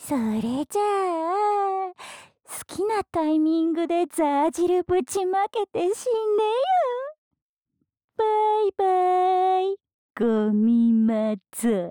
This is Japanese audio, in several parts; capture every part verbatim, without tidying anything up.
それじゃあ、好きなタイミングでザー汁ぶちまけて死ねよ。バイバイ、ゴミマゾ。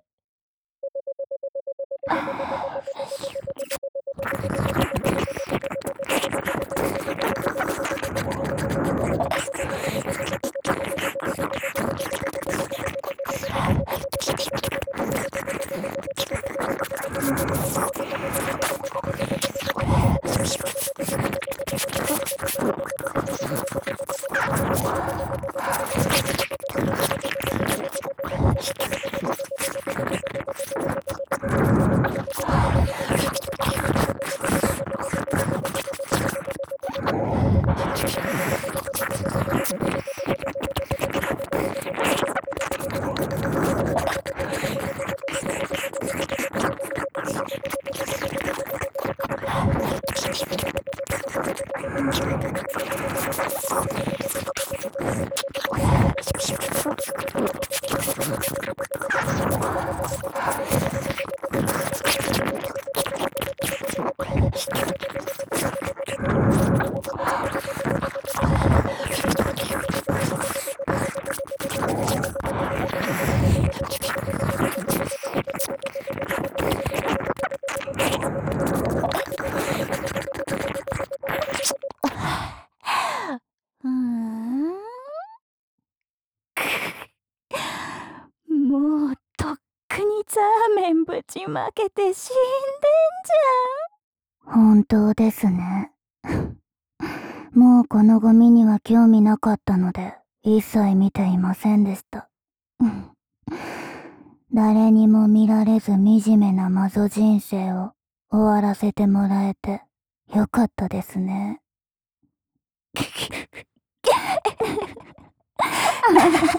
うーん。もうとっくにザーメンぶちまけて死んでんじゃん。本当ですね。もうこのゴミには興味なかったので一切見ていませんでした。誰にも見られず惨めなマゾ人生を終わらせてもらえてよかったですね。